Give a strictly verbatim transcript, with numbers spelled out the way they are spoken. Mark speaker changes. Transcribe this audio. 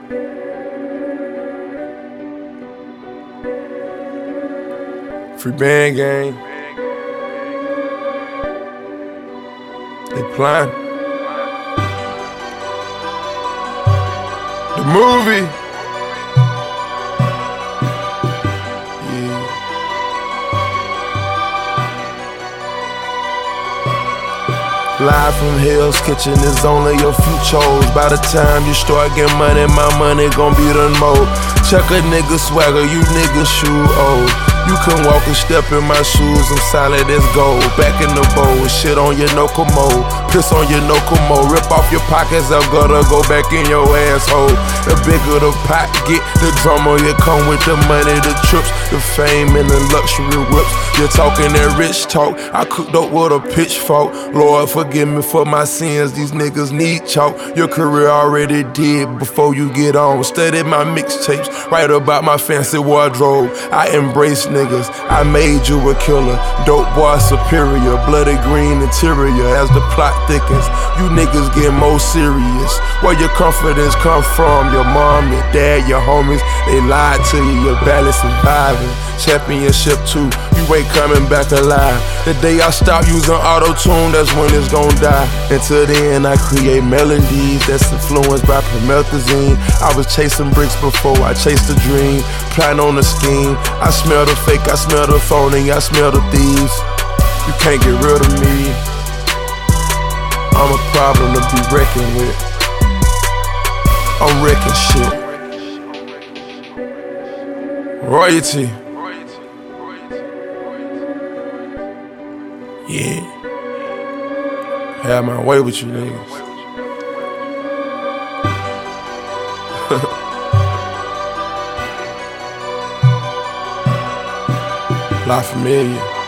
Speaker 1: Free band gang. They plan. The movie. Yeah. Live from Hell's Kitchen is only a few chose. By the time you start getting money, my money gon' be done more. Check a nigga swagger, you niggas shoe old. You can walk a step in my shoes, I'm solid as gold. Back in the bowl, shit on your no commode. Piss on your no commode, rip off your pockets, I'm gonna go back in your asshole. The bigger the pot get, the drummer you come with the money, the trips, the fame and the luxury whips. You're talking that rich talk, I cooked up with a pitchfork. Lord forgive me for my sins, these niggas need chalk. Your career already did before you get on. Study my mixtapes, write about my fancy wardrobe. I embrace niggas, I made you a killer. Dope boy superior, bloody green interior. As the plot thickens, you niggas get more serious. Where your confidence come from? Your mom, your dad, your homies, they lied to you, you're barely surviving. Championship two, you ain't coming back alive. The day I stop using auto-tune, that's when it's gon' die. Until then, I create melodies that's influenced by promethazine. I was chasing bricks before I chased a dream. Plotting on a scheme, I smell the fake, I smell the phony, I smell the thieves. You can't get rid of me. I'm a problem to be reckoned with. I'm wrecking shit. Royalty. Yeah. Have my way with you niggas. La Familia.